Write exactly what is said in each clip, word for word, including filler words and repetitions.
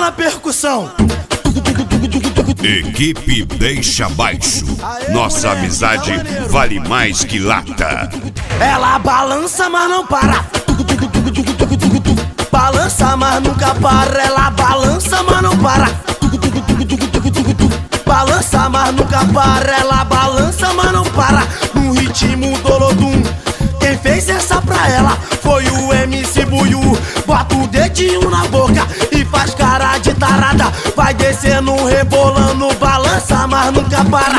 na percussão. Equipe Deixa Baixo. Nossa amizade vale mais que lata. Ela balança, mas não para. Balança, mas nunca para. Ela balança, mas não para. Balança, mas nunca para. Ela balança, mas não para. No ritmo do Olodum. Quem fez essa pra ela foi o M C Buiú. Bota o dedinho na boca e faz cara de tarada. Vai descendo, rebolando, balança, mas nunca para.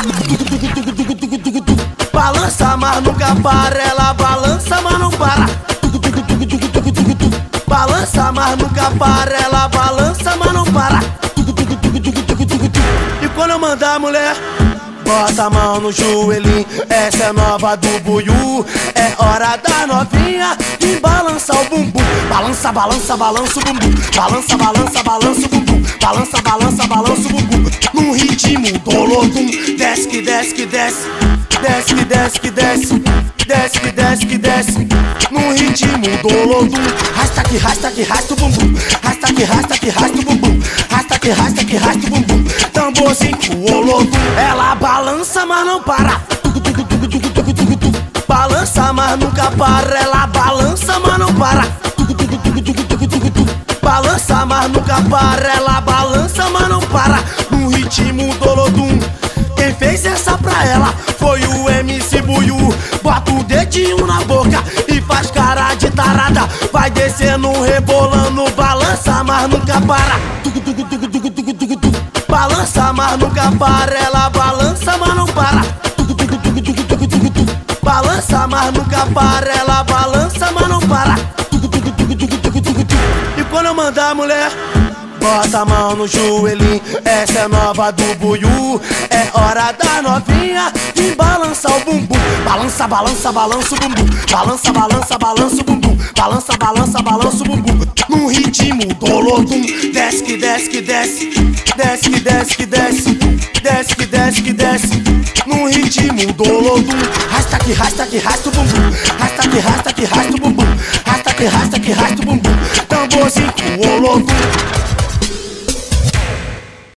Balança, mas nunca para. Ela balança, mas não para. Balança, mas nunca para. Ela balança, mas não para. E quando eu mandar a mulher, bota a mão no joelhinho, essa é nova do Buiú. É hora da novinha de balançar o bumbum. Balança, balança, balança o bumbum. Balança, balança, balança o bumbum. Balança, balança, balança o bumbum. No ritmo do Olodum. Desce que desce que desce. Desce que desce que desce. Desce que desce que desce. No ritmo do Olodum. Rasta que rasta que rasta o bumbum. Rasta que rasta que rasta o bumbum. Rasta que rasta que rasta o bumbum. Tamborzinho o Olodum. Ela balança, mas não para. Balança, mas nunca para. Ela balança, mas não para. Balança, mas nunca para. Ela balança, mas não para. No ritmo do Olodum. Quem fez essa pra ela foi o M C Buiú. Bota o dedinho na boca e faz cara de tarada. Vai descendo, rebolando, balança, mas nunca para. Balança, mas nunca para. Ela balança, mas não para. Balança, mas nunca para. Ela balança, mas não para. E quando eu mandar a mulher, bota a mão no joelhinho, essa é nova do Buiú. É hora da novinha de balançar o bumbum. Balança, balança, balança o bumbum. Balança, balança, balança o bumbum. Balança, balança, balança o bumbum. No ritmo do Olodum. Desce que desce que desce. Desce que desce que desce. Desce que desce que desce. No ritmo do Olodum. Rasta que rasta que rasta o bumbum. Rasta que rasta que rasta o bumbum. Rasta que rasta que rasta o bumbum. Tamborzinho o Olodum.